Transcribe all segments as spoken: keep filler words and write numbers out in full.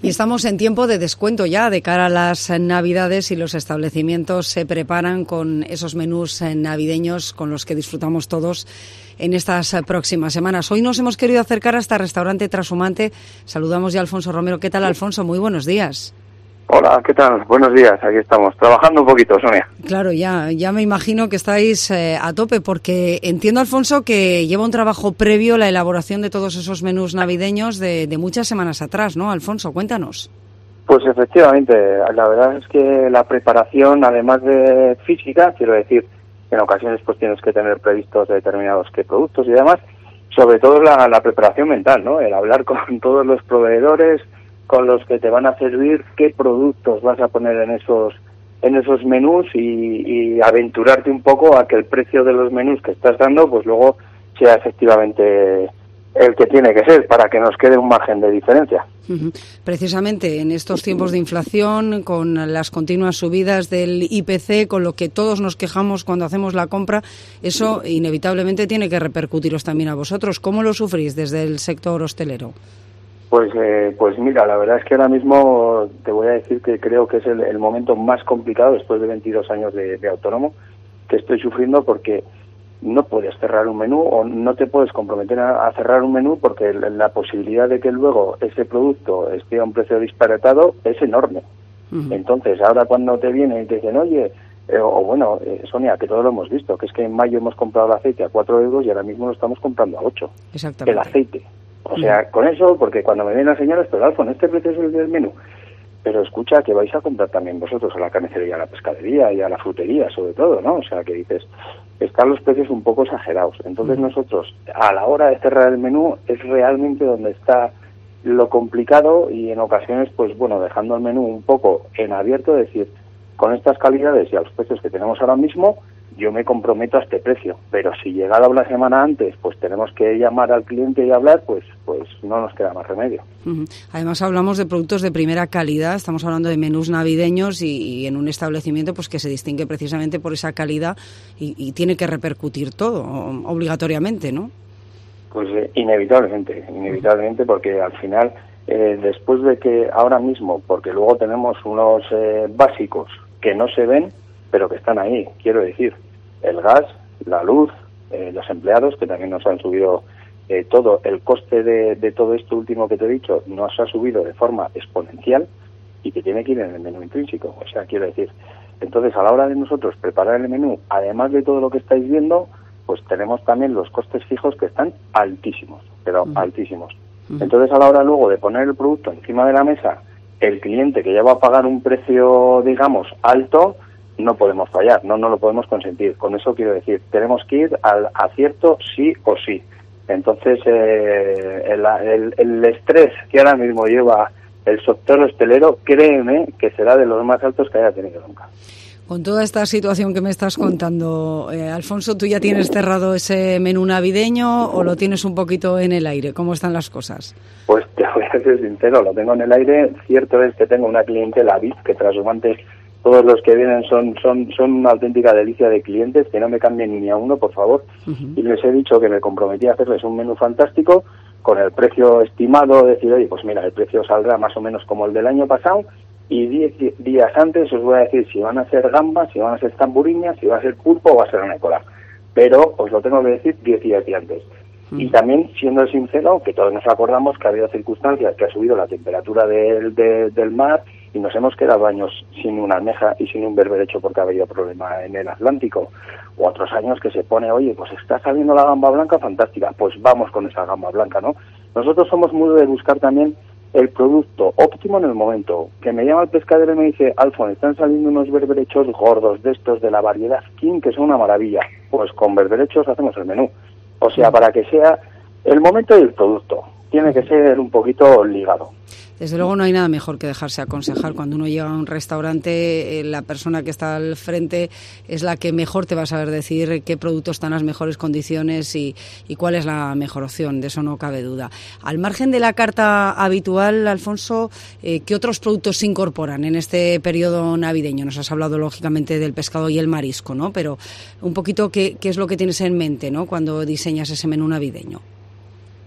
Y estamos en tiempo de descuento ya de cara a las Navidades y los establecimientos se preparan con esos menús navideños con los que disfrutamos todos en estas próximas semanas. Hoy nos hemos querido acercar hasta el restaurante Trashumante. Saludamos ya a Alfonso Romero. ¿Qué tal, Alfonso? Muy buenos días. Hola, ¿qué tal? Buenos días, aquí estamos, trabajando un poquito, Sonia. Claro, ya ya me imagino que estáis eh, a tope, porque entiendo, Alfonso, que lleva un trabajo previo la elaboración de todos esos menús navideños de, de muchas semanas atrás, ¿no, Alfonso? Cuéntanos. Pues efectivamente, la verdad es que la preparación, además de física, quiero decir, en ocasiones pues tienes que tener previstos determinados qué productos y demás, sobre todo la, la preparación mental, ¿no? El hablar con todos los proveedores, con los que te van a servir, qué productos vas a poner en esos en esos menús y, y aventurarte un poco a que el precio de los menús que estás dando pues luego sea efectivamente el que tiene que ser, para que nos quede un margen de diferencia. Uh-huh. Precisamente en estos tiempos de inflación, con las continuas subidas del I P C, con lo que todos nos quejamos cuando hacemos la compra, eso inevitablemente tiene que repercutiros también a vosotros. ¿Cómo lo sufrís desde el sector hostelero? Pues eh, pues mira, la verdad es que ahora mismo te voy a decir que creo que es el, el momento más complicado después de veintidós años de, de autónomo que estoy sufriendo, porque no puedes cerrar un menú o no te puedes comprometer a, a cerrar un menú, porque la, la posibilidad de que luego ese producto esté a un precio disparatado es enorme. Uh-huh. Entonces, ahora cuando te vienen y te dicen, oye, eh, o bueno, eh, Sonia, que todo lo hemos visto, que es que en mayo hemos comprado el aceite a cuatro euros y ahora mismo lo estamos comprando a ocho. Exactamente. El aceite. O sea, con eso, porque cuando me ven las señoras, pero Alfonso, este precio es el del menú. Pero escucha, que vais a comprar también vosotros a la carnicería, a la pescadería y a la frutería, sobre todo, ¿no? O sea, que dices, están los precios un poco exagerados. Entonces nosotros, a la hora de cerrar el menú, es realmente donde está lo complicado, y en ocasiones, pues bueno, dejando el menú un poco en abierto, decir, con estas calidades y a los precios que tenemos ahora mismo, yo me comprometo a este precio, pero si llegada una semana antes pues tenemos que llamar al cliente y hablar, pues pues no nos queda más remedio. Uh-huh. Además hablamos de productos de primera calidad, estamos hablando de menús navideños y, y en un establecimiento pues que se distingue precisamente por esa calidad y, y tiene que repercutir todo, obligatoriamente, ¿no? Pues eh, inevitablemente, inevitablemente, porque al final, eh, después de que ahora mismo, porque luego tenemos unos eh, básicos que no se ven, pero que están ahí, quiero decir, el gas, la luz, eh, los empleados, que también nos han subido eh, todo, el coste de, de todo esto último que te he dicho, nos ha subido de forma exponencial y que tiene que ir en el menú intrínseco, o sea, quiero decir, entonces a la hora de nosotros preparar el menú, además de todo lo que estáis viendo, pues tenemos también los costes fijos que están altísimos, pero uh-huh. altísimos. Uh-huh. Entonces a la hora luego de poner el producto encima de la mesa, el cliente que ya va a pagar un precio, digamos, alto, no podemos fallar, no no lo podemos consentir. Con eso quiero decir, tenemos que ir al acierto sí o sí. Entonces, eh, el, el, el estrés que ahora mismo lleva el sector hostelero, créeme que será de los más altos que haya tenido nunca. Con toda esta situación que me estás contando, eh, Alfonso, ¿tú ya tienes cerrado ese menú navideño o lo tienes un poquito en el aire? ¿Cómo están las cosas? Pues te voy a ser sincero, lo tengo en el aire. Cierto es que tengo una clientela V I P, que Trashumante, todos los que vienen son son son una auténtica delicia de clientes, que no me cambien ni a uno, por favor. Uh-huh. Y les he dicho que me comprometí a hacerles un menú fantástico con el precio estimado, decir, oye, pues mira, el precio saldrá más o menos como el del año pasado, y diez días antes os voy a decir si van a ser gambas, si van a ser tamburiñas, si va a ser pulpo o va a ser anécora. Pero os lo tengo que decir diez días antes. Uh-huh. Y también, siendo sincero, que todos nos acordamos que ha habido circunstancias que ha subido la temperatura del, de, del mar, y nos hemos quedado años sin una almeja y sin un berberecho porque ha habido problema en el Atlántico, o otros años que se pone, oye, pues está saliendo la gamba blanca, fantástica, pues vamos con esa gamba blanca, ¿no? Nosotros somos muy de buscar también el producto óptimo en el momento. Que me llama el pescadero y me dice, Alfon, están saliendo unos berberechos gordos de estos de la variedad King, que son una maravilla. Pues con berberechos hacemos el menú. O sea, para que sea el momento y el producto, tiene que ser un poquito ligado. Desde luego no hay nada mejor que dejarse aconsejar. Cuando uno llega a un restaurante, eh, la persona que está al frente es la que mejor te va a saber decir qué productos están en las mejores condiciones y, y cuál es la mejor opción, de eso no cabe duda. Al margen de la carta habitual, Alfonso, eh, ¿qué otros productos se incorporan en este periodo navideño? Nos has hablado lógicamente del pescado y el marisco, ¿no? Pero un poquito qué, qué es lo que tienes en mente, ¿no?, cuando diseñas ese menú navideño.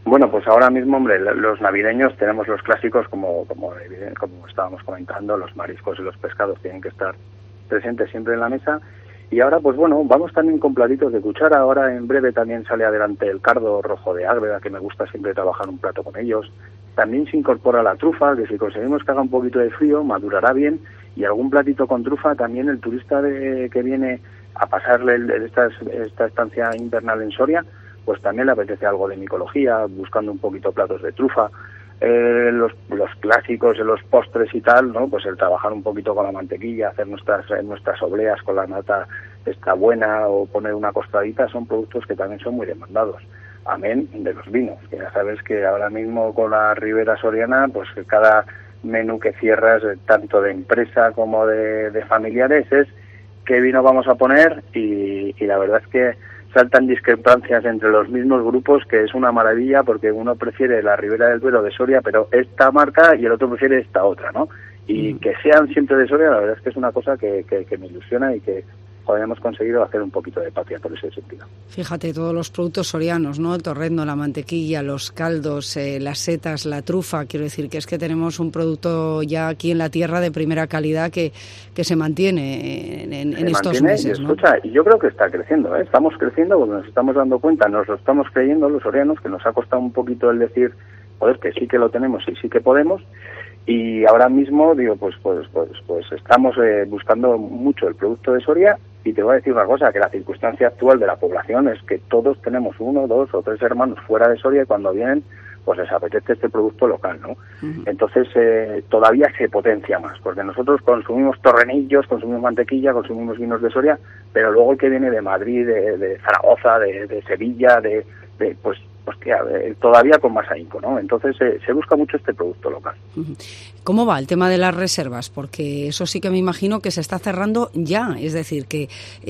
Bueno, pues ahora mismo, hombre, los navideños tenemos los clásicos, como, como, como estábamos comentando, los mariscos y los pescados tienen que estar presentes siempre en la mesa. Y ahora, pues bueno, vamos también con platitos de cuchara. Ahora en breve también sale adelante el cardo rojo de Ágreda, que me gusta siempre trabajar un plato con ellos. También se incorpora la trufa, que si conseguimos que haga un poquito de frío, madurará bien. Y algún platito con trufa, también el turista de, que viene a pasarle el, esta, esta estancia invernal en Soria, pues también le apetece algo de micología, buscando un poquito platos de trufa. Eh, los, los clásicos, los postres y tal, ¿no? Pues el trabajar un poquito con la mantequilla, hacer nuestras nuestras obleas con la nata está buena, o poner una costadita, son productos que también son muy demandados. Amén de los vinos, que ya sabes que ahora mismo con la Ribera Soriana, pues cada menú que cierras, tanto de empresa como de, de familiares, es qué vino vamos a poner, y, y la verdad es que saltan discrepancias entre los mismos grupos, que es una maravilla, porque uno prefiere la Ribera del Duero de Soria, pero esta marca, y el otro prefiere esta otra, ¿no? Y mm. que sean siempre de Soria, la verdad es que es una cosa que, que, que me ilusiona, y que joder, hemos conseguido hacer un poquito de patria por ese sentido. Fíjate, todos los productos sorianos, ¿no? El torrezno, la mantequilla, los caldos, eh, las setas, la trufa. Quiero decir que es que tenemos un producto ya aquí en la tierra de primera calidad que, que se mantiene en, en, se en estos mantiene, meses, y ¿no? Escucha, y yo creo que está creciendo, ¿eh? Estamos creciendo porque nos estamos dando cuenta, nos lo estamos creyendo los sorianos, que nos ha costado un poquito el decir, joder, que sí que lo tenemos y sí que podemos. Y ahora mismo, digo, pues pues pues pues estamos eh, buscando mucho el producto de Soria. Y te voy a decir una cosa, que la circunstancia actual de la población es que todos tenemos uno, dos o tres hermanos fuera de Soria, y cuando vienen, pues les apetece este producto local, ¿no? Uh-huh. Entonces, eh, todavía se potencia más, porque nosotros consumimos torrenillos, consumimos mantequilla, consumimos vinos de Soria, pero luego el que viene de Madrid, de, de Zaragoza, de, de Sevilla, de, de pues, hostia, eh, todavía con más ahínco, ¿no? Entonces, eh, se busca mucho este producto local. Uh-huh. ¿Cómo va el tema de las reservas? Porque eso sí que me imagino que se está cerrando ya, es decir, que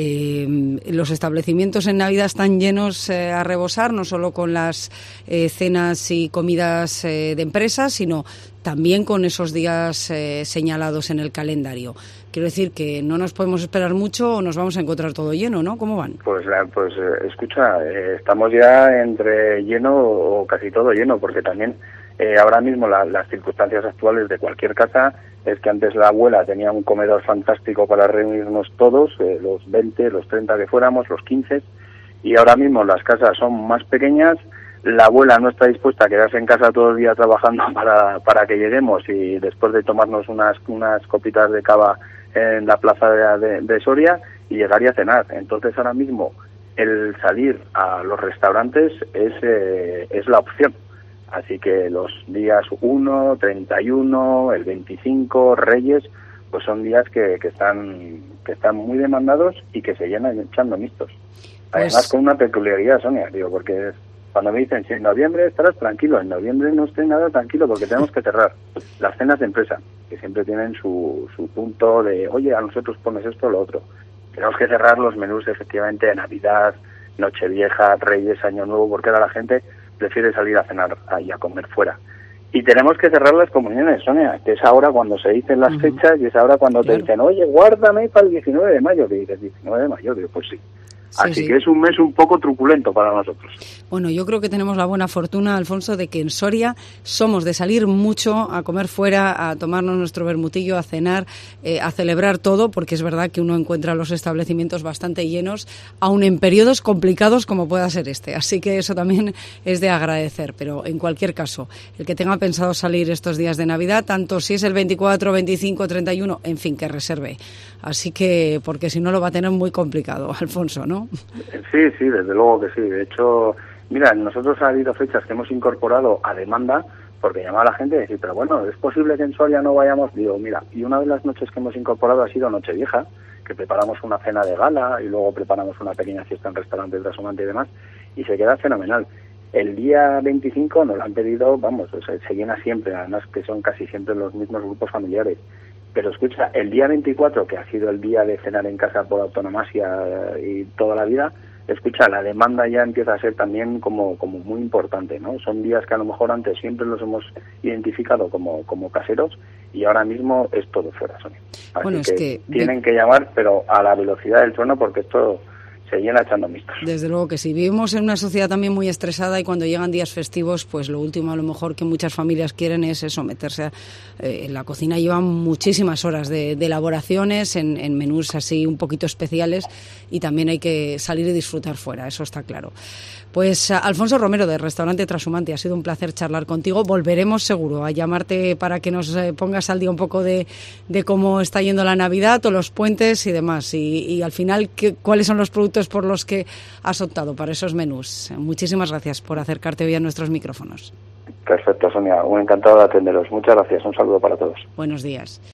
eh, los establecimientos en Navidad están llenos eh, a rebosar, no solo con las eh, cenas y comidas eh, de empresas, sino también con esos días eh, señalados en el calendario. Quiero decir que no nos podemos esperar mucho o nos vamos a encontrar todo lleno, ¿no? ¿Cómo van? Pues, pues eh, escucha, eh, estamos ya entre lleno o casi todo lleno, porque también eh, ahora mismo la, las circunstancias actuales de cualquier casa es que antes la abuela tenía un comedor fantástico para reunirnos todos, eh, los veinte, los treinta que fuéramos, los quince, y ahora mismo las casas son más pequeñas. La abuela no está dispuesta a quedarse en casa todo el día trabajando para, para que lleguemos, y después de tomarnos unas, unas copitas de cava en la plaza de, de, de Soria, y llegar y a cenar. Entonces ahora mismo el salir a los restaurantes es, eh, es la opción. Así que los días uno, treinta y uno, el veinticinco, Reyes, pues son días que, que están que están muy demandados y que se llenan echando mixtos. Además, pues, con una peculiaridad, Sonia, digo, porque cuando me dicen, si en noviembre estarás tranquilo, en noviembre no estoy nada tranquilo, porque tenemos que cerrar las cenas de empresa, que siempre tienen su, su punto de, oye, a nosotros pones esto o lo otro. Tenemos que cerrar los menús, efectivamente, de Navidad, Nochevieja, Reyes, Año Nuevo, porque ahora la gente prefiere salir a cenar y a comer fuera. Y tenemos que cerrar las comuniones, Sonia, que es ahora cuando se dicen las uh-huh. fechas, y es ahora cuando claro. te dicen, oye, guárdame para el diecinueve de mayo, que dices, diecinueve de mayo, digo, pues sí. Sí, Así sí. que es un mes un poco truculento para nosotros. Bueno, yo creo que tenemos la buena fortuna, Alfonso, de que en Soria somos de salir mucho a comer fuera, a tomarnos nuestro vermutillo, a cenar, eh, a celebrar todo, porque es verdad que uno encuentra los establecimientos bastante llenos, aun en periodos complicados como pueda ser este. Así que eso también es de agradecer. Pero en cualquier caso, el que tenga pensado salir estos días de Navidad, tanto si es el veinticuatro, veinticinco, treinta y uno, en fin, que reserve. Así que, porque si no lo va a tener muy complicado, Alfonso, ¿no? Sí, sí, desde luego que sí. De hecho, mira, nosotros ha habido fechas que hemos incorporado a demanda, porque llamaba a la gente y decir, pero bueno, ¿es posible que en Soria no vayamos? Digo, mira, y una de las noches que hemos incorporado ha sido Nochevieja, que preparamos una cena de gala y luego preparamos una pequeña fiesta en restaurantes de Asomante y demás, y se queda fenomenal. El día veinticinco nos lo han pedido, vamos, o sea, se llena siempre, además que son casi siempre los mismos grupos familiares. Pero escucha, el día veinticuatro, que ha sido el día de cenar en casa por autonomasia y toda la vida, escucha, la demanda ya empieza a ser también como como muy importante, ¿no? Son días que a lo mejor antes siempre los hemos identificado como como caseros, y ahora mismo es todo fuera, Sonia. Así bueno, es que, que tienen que llamar, pero a la velocidad del trueno, porque esto se llena echando mixtos. Desde luego que sí. Vivimos en una sociedad también muy estresada y cuando llegan días festivos, pues lo último a lo mejor que muchas familias quieren es eso, meterse a, eh, en la cocina. Llevan muchísimas horas de, de elaboraciones en, en menús así un poquito especiales y también hay que salir y disfrutar fuera, eso está claro. Pues Alfonso Romero, del restaurante Trashumante, ha sido un placer charlar contigo. Volveremos seguro a llamarte para que nos eh, pongas al día un poco de, de cómo está yendo la Navidad o los puentes y demás. Y, y al final, ¿qué, cuáles son los productos por los que has optado para esos menús? Muchísimas gracias por acercarte hoy a nuestros micrófonos. Perfecto, Sonia. Un encantado de atenderos. Muchas gracias. Un saludo para todos. Buenos días.